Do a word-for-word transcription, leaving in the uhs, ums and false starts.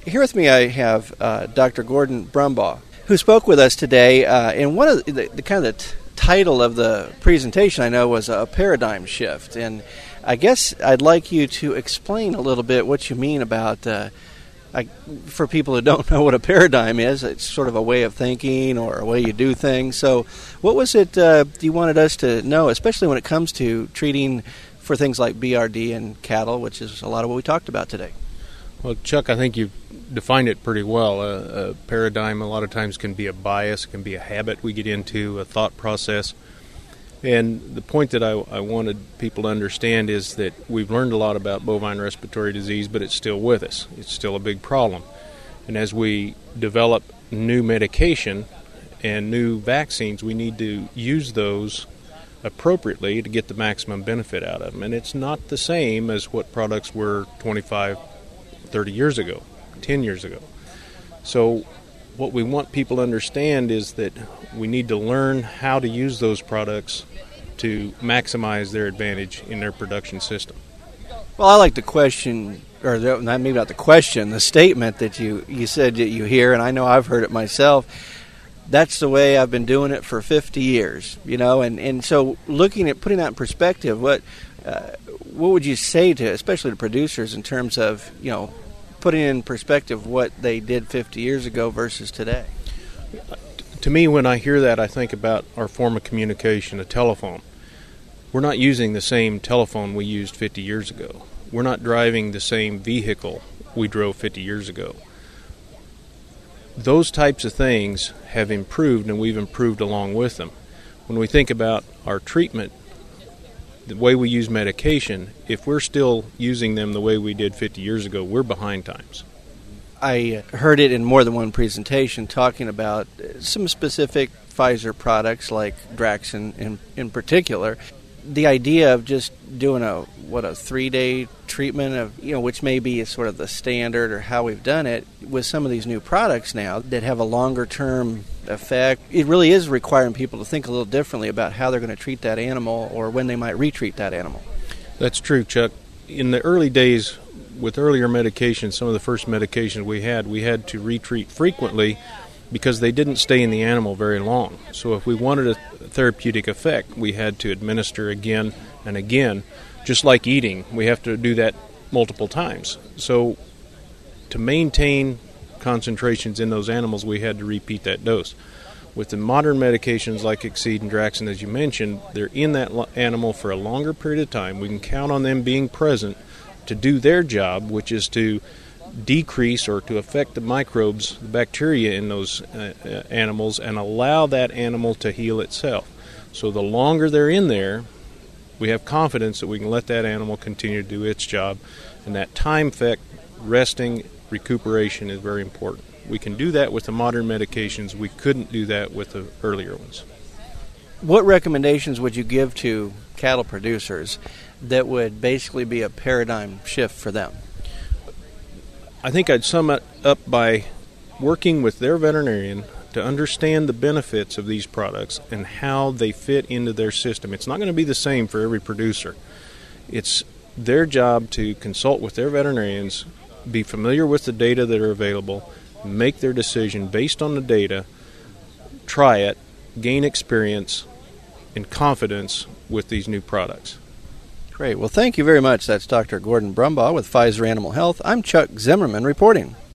Here with me I have uh, Doctor Gordon Brumbaugh, who spoke with us today. Uh, and one of the, the, the kind of the t- title of the presentation I know was a paradigm shift. And I guess I'd like you to explain a little bit what you mean about, uh, I, for people who don't know what a paradigm is, it's sort of a way of thinking or a way you do things. So what was it uh, you wanted us to know, especially when it comes to treating for things like B R D in cattle, which is a lot of what we talked about today? Well, Chuck, I think you've defined it pretty well. A, a paradigm a lot of times can be a bias, can be a habit we get into, a thought process. And the point that I, I wanted people to understand is that we've learned a lot about bovine respiratory disease, but it's still with us. It's still a big problem. And as we develop new medication and new vaccines, we need to use those appropriately to get the maximum benefit out of them. And it's not the same as what products were twenty-five, thirty years ago, ten years ago. So what we want people to understand is that we need to learn how to use those products to maximize their advantage in their production system. Well, I like the question, or the, maybe not the question, the statement that you, you said that you hear, and I know I've heard it myself. That's the way I've been doing it for fifty years, you know, and, and so looking at putting that in perspective, what uh, what would you say to, especially to producers, in terms of, you know, putting in perspective what they did fifty years ago versus today? To me, when I hear that, I think about our form of communication, a telephone. We're not using the same telephone we used fifty years ago. We're not driving the same vehicle we drove fifty years ago. Those types of things have improved, and we've improved along with them. When we think about our treatment, the way we use medication, if we're still using them the way we did fifty years ago, we're behind times. I heard it in more than one presentation talking about some specific Pfizer products like Draxxin in, in particular. The idea of just doing a what a three-day treatment of, you know, which may be sort of the standard or how we've done it with some of these new products now that have a longer-term effect. It really is requiring people to think a little differently about how they're going to treat that animal or when they might retreat that animal. That's true, Chuck. In the early days, with earlier medications, some of the first medications we had, we had to retreat frequently because they didn't stay in the animal very long. So if we wanted a therapeutic effect, we had to administer again and again. Just like eating, we have to do that multiple times. So to maintain concentrations in those animals, we had to repeat that dose. With the modern medications like Exceed and Draxxin, as you mentioned, they're in that animal for a longer period of time. We can count on them being present to do their job, which is to decrease or to affect the microbes, the bacteria in those uh, uh, animals, and allow that animal to heal itself. So the longer they're in there, we have confidence that we can let that animal continue to do its job, and that time effect, resting, recuperation is very important. We can do that with the modern medications. We couldn't do that with the earlier ones. What recommendations would you give to cattle producers that would basically be a paradigm shift for them? I think I'd sum it up by working with their veterinarian to understand the benefits of these products and how they fit into their system. It's not going to be the same for every producer. It's their job to consult with their veterinarians, be familiar with the data that are available, make their decision based on the data, try it, gain experience and confidence with these new products. Great. Well, thank you very much. That's Doctor Gordon Brumbaugh with Pfizer Animal Health. I'm Chuck Zimmerman reporting.